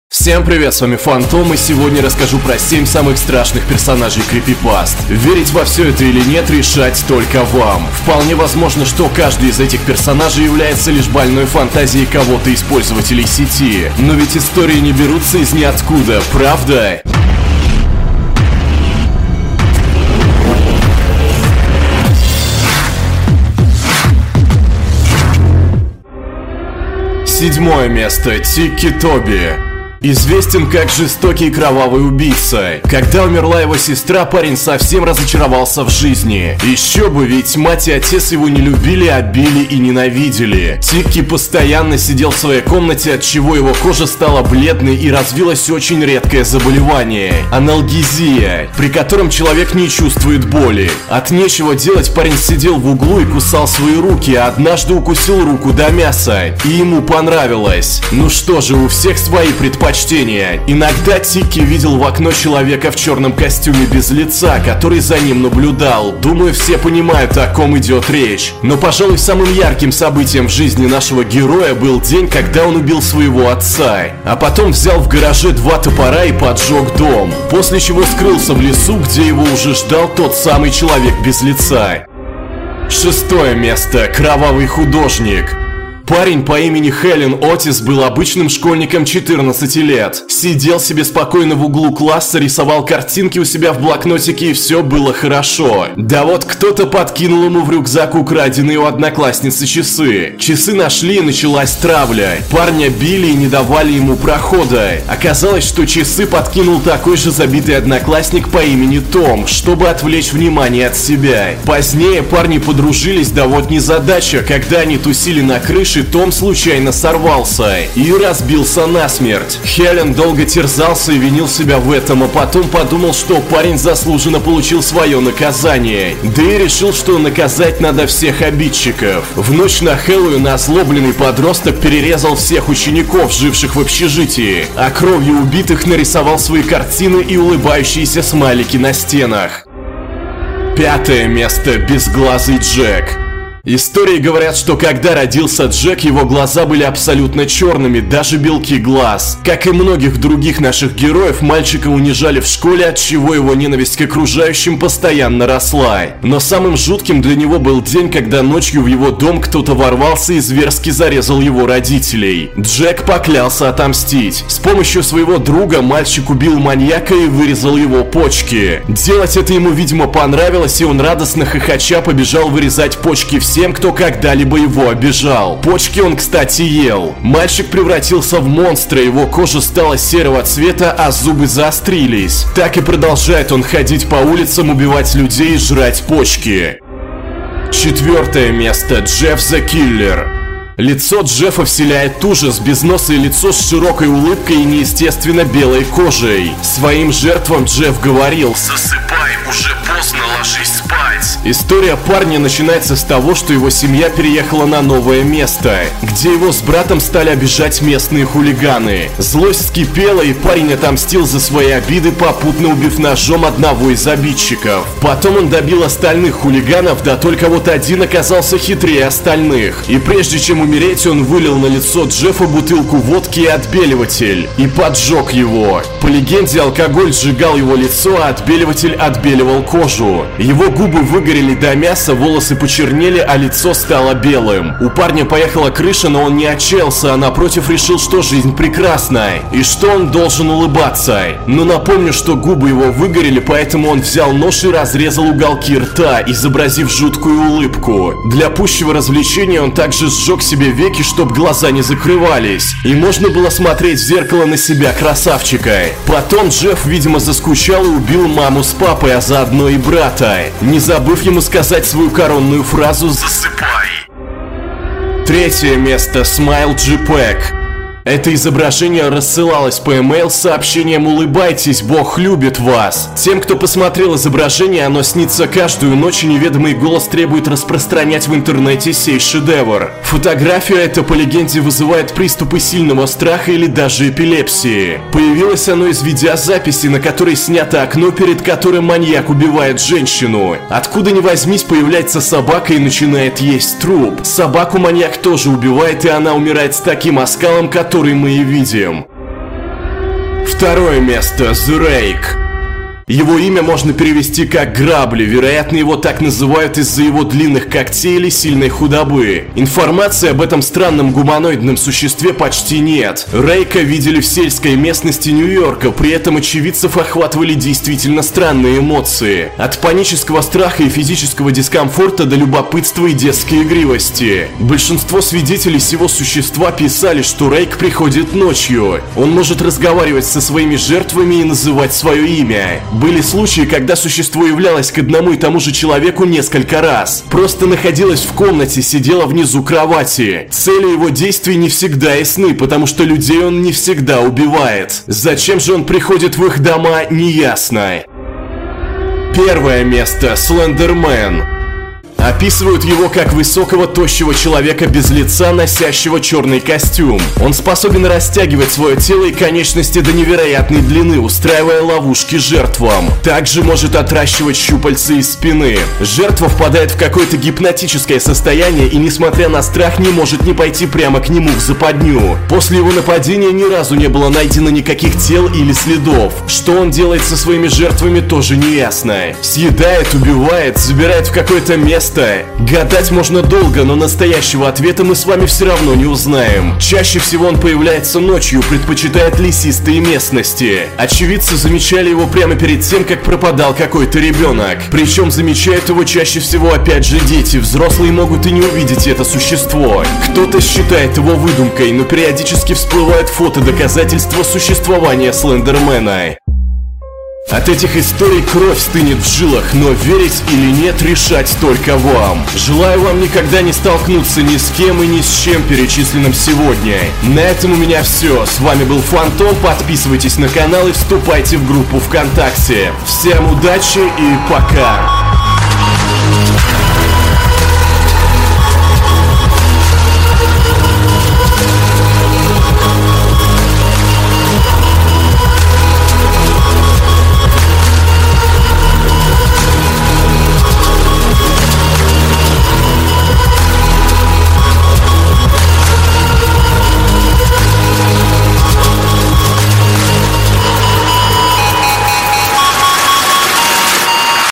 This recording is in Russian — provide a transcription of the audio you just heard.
Всем привет, с вами Фантом, и сегодня расскажу про 7 самых страшных персонажей крипипаст. Верить во все это или нет, решать только вам. Вполне возможно, что каждый из этих персонажей является лишь больной фантазией кого-то из пользователей сети. Но ведь истории не берутся из ниоткуда, правда? Седьмое место. Тикки Тоби. Известен как жестокий и кровавый убийца. Когда умерла его сестра, парень совсем разочаровался в жизни. Еще бы, ведь мать и отец его не любили, а били и ненавидели. Тикки постоянно сидел в своей комнате, отчего его кожа стала бледной и развилось очень редкое заболевание – аналгезия, при котором человек не чувствует боли. От нечего делать парень сидел в углу и кусал свои руки, а однажды укусил руку до мяса, и ему понравилось. Ну что же, у всех свои предпочтения. Иногда Тикки видел в окно человека в черном костюме без лица, который за ним наблюдал. Думаю, все понимают, о ком идет речь. Но, пожалуй, самым ярким событием в жизни нашего героя был день, когда он убил своего отца. А потом взял в гараже 2 топора и поджег дом. После чего скрылся в лесу, где его уже ждал тот самый человек без лица. Шестое место. Кровавый художник. Парень по имени Хелен Отис был обычным школьником 14 лет. Сидел себе спокойно в углу класса, рисовал картинки у себя в блокнотике, и все было хорошо. Да вот кто-то подкинул ему в рюкзак украденные у одноклассницы часы. Часы нашли, и началась травля. Парня били и не давали ему прохода. Оказалось, что часы подкинул такой же забитый одноклассник по имени Том, чтобы отвлечь внимание от себя. Позднее парни подружились, да вот незадача, когда они тусили на крыше, Том случайно сорвался и разбился насмерть. Хелен долго терзался и винил себя в этом, а потом подумал, что парень заслуженно получил свое наказание. Да и решил, что наказать надо всех обидчиков. В ночь на Хэллоуин озлобленный подросток перерезал всех учеников, живших в общежитии, а кровью убитых нарисовал свои картины и улыбающиеся смайлики на стенах. Пятое место. Безглазый Джек. Истории говорят, что когда родился Джек, его глаза были абсолютно черными, даже белки глаз. Как и многих других наших героев, мальчика унижали в школе, отчего его ненависть к окружающим постоянно росла. Но самым жутким для него был день, когда ночью в его дом кто-то ворвался и зверски зарезал его родителей. Джек поклялся отомстить. С помощью своего друга мальчик убил маньяка и вырезал его почки. Делать это ему, видимо, понравилось, и он радостно хохоча побежал вырезать почки всем, кто когда-либо его обижал. Почки он, кстати, ел. Мальчик превратился в монстра, его кожа стала серого цвета, а зубы заострились. Так и продолжает он ходить по улицам, убивать людей и жрать почки. Четвертое место. Джефф the Killer. Лицо Джеффа вселяет ужас, безносое лицо с широкой улыбкой и неестественно белой кожей. Своим жертвам Джефф говорил: «Засыпай, уже поздно, ложись спать». История парня начинается с того, что его семья переехала на новое место, где его с братом стали обижать местные хулиганы. Злость вскипела, и парень отомстил за свои обиды, попутно убив ножом одного из обидчиков. Потом он добил остальных хулиганов, да только вот один оказался хитрее остальных. И прежде чем умереть, он вылил на лицо Джеффа бутылку водки и отбеливатель и поджег его. По легенде, алкоголь сжигал его лицо, а отбеливатель отбеливал кожу. Его губы выгорели до мяса, волосы почернели, а лицо стало белым. У парня поехала крыша, но он не отчаялся, а напротив решил, что жизнь прекрасна и что он должен улыбаться. Но напомню, что губы его выгорели, поэтому он взял нож и разрезал уголки рта, изобразив жуткую улыбку. Для пущего развлечения он также сжег себе веки, чтоб глаза не закрывались, и можно было смотреть в зеркало на себя, красавчика. Потом Джефф, видимо, заскучал и убил маму с папой, а заодно и брата, не забыв ему сказать свою коронную фразу «Засыпай». Третье место. Смайл JPEG. Это изображение рассылалось по email с сообщением: «Улыбайтесь, Бог любит вас». Тем, кто посмотрел изображение, оно снится каждую ночь, и неведомый голос требует распространять в интернете сей шедевр. Фотография эта, по легенде, вызывает приступы сильного страха или даже эпилепсии. Появилось оно из видеозаписи, на которой снято окно, перед которым маньяк убивает женщину. Откуда ни возьмись, появляется собака и начинает есть труп. Собаку маньяк тоже убивает, и она умирает с таким оскалом, который мы и видим. Второе место. The Rake. Его имя можно перевести как «грабли», вероятно, его так называют из-за его длинных когтей или сильной худобы. Информации об этом странном гуманоидном существе почти нет. Рейка видели в сельской местности Нью-Йорка, при этом очевидцев охватывали действительно странные эмоции. От панического страха и физического дискомфорта до любопытства и детской игривости. Большинство свидетелей сего существа писали, что Рейк приходит ночью. Он может разговаривать со своими жертвами и называть свое имя. Были случаи, когда существо являлось к одному и тому же человеку несколько раз. Просто находилось в комнате, сидело внизу кровати. Цели его действий не всегда ясны, потому что людей он не всегда убивает. Зачем же он приходит в их дома, неясно. Первое место. Слендермен. Описывают его как высокого, тощего человека без лица, носящего черный костюм. Он способен растягивать свое тело и конечности до невероятной длины, устраивая ловушки жертвам. Также может отращивать щупальца из спины. Жертва впадает в какое-то гипнотическое состояние и, несмотря на страх, не может не пойти прямо к нему в западню. После его нападения ни разу не было найдено никаких тел или следов. Что он делает со своими жертвами, тоже не ясно. Съедает, убивает, забирает в какое-то место. Гадать можно долго, но настоящего ответа мы с вами все равно не узнаем. Чаще всего он появляется ночью, предпочитает лесистые местности. Очевидцы замечали его прямо перед тем, как пропадал какой-то ребенок. Причем замечают его чаще всего опять же дети. Взрослые могут и не увидеть это существо. Кто-то считает его выдумкой, но периодически всплывают фото-доказательства существования Слендермена. От этих историй кровь стынет в жилах, но верить или нет, решать только вам. Желаю вам никогда не столкнуться ни с кем и ни с чем перечисленным сегодня. На этом у меня все. С вами был Фантом. Подписывайтесь на канал и вступайте в группу ВКонтакте. Всем удачи и пока!